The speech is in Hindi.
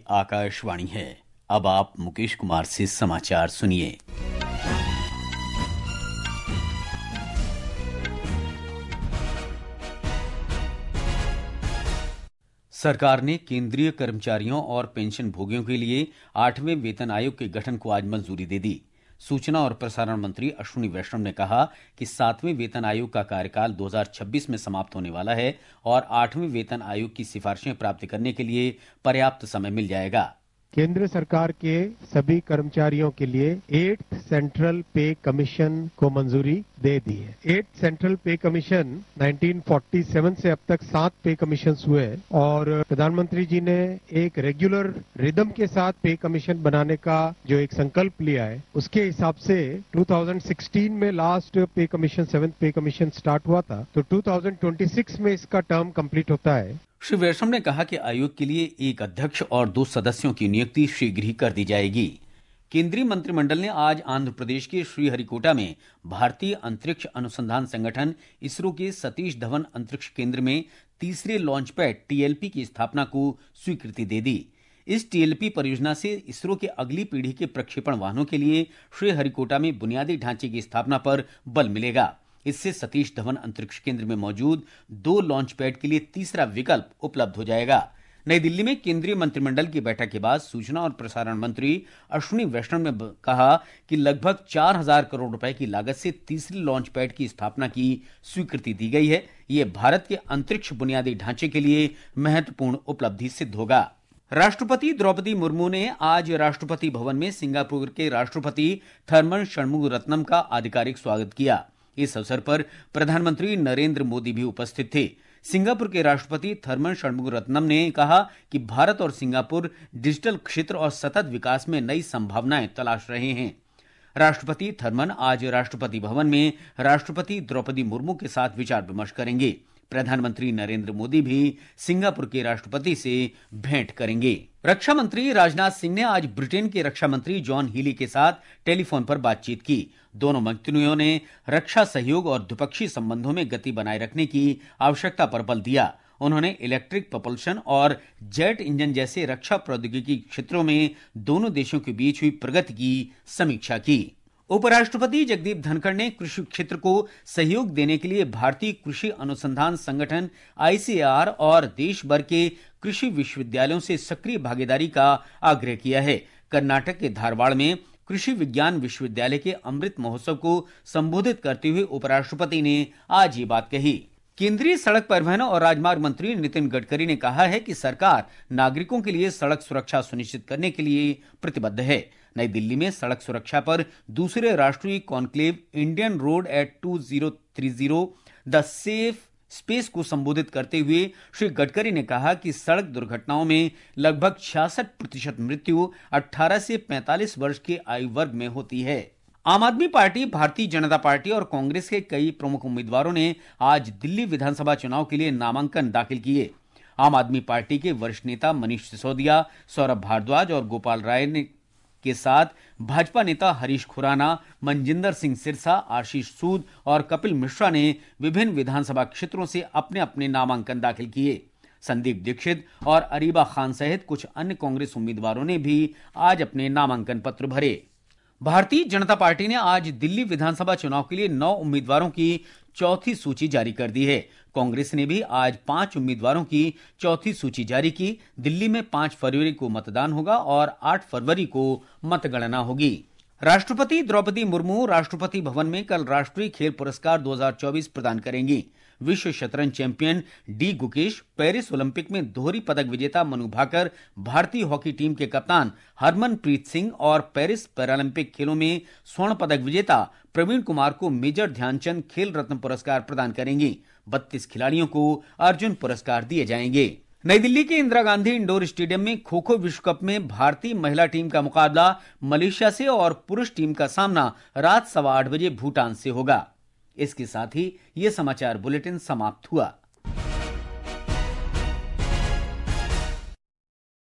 आकाशवाणी है। अब आप मुकेश कुमार से समाचार सुनिए। सरकार ने केंद्रीय कर्मचारियों और पेंशन भोगियों के लिए 8वें वेतन आयोग के गठन को आज मंजूरी दे दी। सूचना और प्रसारण मंत्री अश्विनी वैष्णव ने कहा कि 7वें वेतन आयोग का कार्यकाल 2026 में समाप्त होने वाला है और 8वें वेतन आयोग की सिफारिशें प्राप्त करने के लिए पर्याप्त समय मिल जाएगा। केंद्र सरकार के सभी कर्मचारियों के लिए 8th सेंट्रल पे कमीशन को मंजूरी दे दी है। 8th सेंट्रल पे कमीशन 1947 से अब तक 7 पे कमीशन हुए और प्रधानमंत्री जी ने एक रेगुलर रिदम के साथ पे कमीशन बनाने का जो एक संकल्प लिया है, उसके हिसाब से 2016 में लास्ट पे कमीशन 7th पे कमीशन स्टार्ट हुआ था, तो 2026 में इसका टर्म कंप्लीट होता है। श्री वैष्णव ने कहा कि आयोग के लिए एक अध्यक्ष और 2 सदस्यों की नियुक्ति शीघ्र ही कर दी जाएगी। केंद्रीय मंत्रिमंडल ने आज आंध्र प्रदेश के श्रीहरिकोटा में भारतीय अंतरिक्ष अनुसंधान संगठन इसरो के सतीश धवन अंतरिक्ष केंद्र में तीसरे लॉन्च पैड टीएलपी की स्थापना को स्वीकृति दे दी। इस टीएलपी परियोजना से इसरो के अगली पीढ़ी के प्रक्षेपण वाहनों के लिए श्रीहरिकोटा में बुनियादी ढांचे की स्थापना पर बल मिलेगा। इससे सतीश धवन अंतरिक्ष केंद्र में मौजूद 2 लॉन्च पैड के लिए तीसरा विकल्प उपलब्ध हो जाएगा। नई दिल्ली में केंद्रीय मंत्रिमंडल की बैठक के बाद सूचना और प्रसारण मंत्री अश्विनी वैष्णव ने कहा कि लगभग 4,000 करोड़ रुपए की लागत से तीसरे लॉन्च पैड की स्थापना की स्वीकृति दी गई है। यह भारत के अंतरिक्ष बुनियादी ढांचे के लिए महत्वपूर्ण उपलब्धि सिद्ध होगा। राष्ट्रपति द्रौपदी मुर्मू ने आज राष्ट्रपति भवन में सिंगापुर के राष्ट्रपति थर्मन षणमुगरत्नम का आधिकारिक स्वागत किया। इस अवसर पर प्रधानमंत्री नरेंद्र मोदी भी उपस्थित थे। सिंगापुर के राष्ट्रपति थर्मन षणमुगरत्नम ने कहा कि भारत और सिंगापुर डिजिटल क्षेत्र और सतत विकास में नई संभावनाएं तलाश रहे हैं। राष्ट्रपति थर्मन आज राष्ट्रपति भवन में राष्ट्रपति द्रौपदी मुर्मू के साथ विचार विमर्श करेंगे। प्रधानमंत्री नरेंद्र मोदी भी सिंगापुर के राष्ट्रपति से भेंट करेंगे। रक्षा मंत्री राजनाथ सिंह ने आज ब्रिटेन के रक्षा मंत्री जॉन हीली के साथ टेलीफोन पर बातचीत की। दोनों मंत्रियों ने रक्षा सहयोग और द्विपक्षीय संबंधों में गति बनाए रखने की आवश्यकता पर बल दिया। उन्होंने इलेक्ट्रिक propulsion और जेट इंजन जैसे रक्षा प्रौद्योगिकी क्षेत्रों में दोनों देशों के बीच हुई प्रगति की समीक्षा की। उपराष्ट्रपति जगदीप धनखड़ ने कृषि क्षेत्र को सहयोग देने के लिए भारतीय कृषि अनुसंधान संगठन ICAR और देश भर के कृषि विश्वविद्यालयों से सक्रिय भागीदारी का आग्रह किया है। कर्नाटक के धारवाड़ में कृषि विज्ञान विश्वविद्यालय के अमृत महोत्सव को संबोधित करते हुए उपराष्ट्रपति ने आज ये बात कही। केंद्रीय सड़क परिवहन और राजमार्ग मंत्री नितिन गडकरी ने कहा है कि सरकार नागरिकों के लिए सड़क सुरक्षा सुनिश्चित करने के लिए प्रतिबद्ध है। नई दिल्ली में सड़क सुरक्षा पर दूसरे राष्ट्रीय conclave Indian road at 2030 the safe space को संबोधित करते हुए श्री गडकरी ने कहा कि सड़क दुर्घटनाओं में लगभग 66% मृत्यु 18 से 45 वर्ष के आयु वर्ग में होती है। आम आदमी पार्टी, भारतीय जनता पार्टी और कांग्रेस के कई प्रमुख उम्मीदवारों ने आज दिल्ली विधानसभा चुनाव के लिए नामांकन दाखिल किए। आम आदमी पार्टी के वरिष्ठ नेता मनीष सिसोदिया, सौरभ भारद्वाज और गोपाल राय के साथ भाजपा नेता हरीश खुराना, मनजिंदर सिंह सिरसा, आशीष सूद और कपिल मिश्रा ने विभिन्न विधानसभा क्षेत्रों से अपने अपने नामांकन दाखिल किए। संदीप दीक्षित और अरीबा खान सहित कुछ अन्य कांग्रेस उम्मीदवारों ने भी आज अपने नामांकन पत्र भरे। भारतीय जनता पार्टी ने आज दिल्ली विधानसभा चुनाव के लिए 9 उम्मीदवारों की चौथी सूची जारी कर दी है। कांग्रेस ने भी आज 5 उम्मीदवारों की चौथी सूची जारी की। दिल्ली में 5 फरवरी को मतदान होगा और 8 फरवरी को मतगणना होगी। राष्ट्रपति द्रौपदी मुर्मू राष्ट्रपति भवन में कल राष्ट्रीय खेल पुरस्कार 2024 प्रदान करेंगी। विश्व शतरंज champion D Gukesh, Paris Olympic में दोहरी पदक विजेता मनु भाकर, भारतीय हॉकी टीम के कप्तान हरमनप्रीत सिंह और पेरिस पैरालंपिक खेलों में स्वर्ण पदक विजेता प्रवीण कुमार को मेजर ध्यानचंद खेल रत्न पुरस्कार प्रदान करेंगी। 32 खिलाड़ियों को अर्जुन पुरस्कार दिए जाएंगे। नई दिल्ली के इंदिरा गांधी इंडोर स्टेडियम में खो खो विश्व कप में भारतीय महिला टीम का मुकाबला मलेशिया से और पुरुष टीम का सामना रात 8:15 बजे भूटान से होगा। इसके साथ ही ये समाचार बुलेटिन समाप्त हुआ।